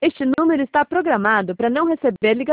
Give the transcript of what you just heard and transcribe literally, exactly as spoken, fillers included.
Este número está programado para não receber ligações.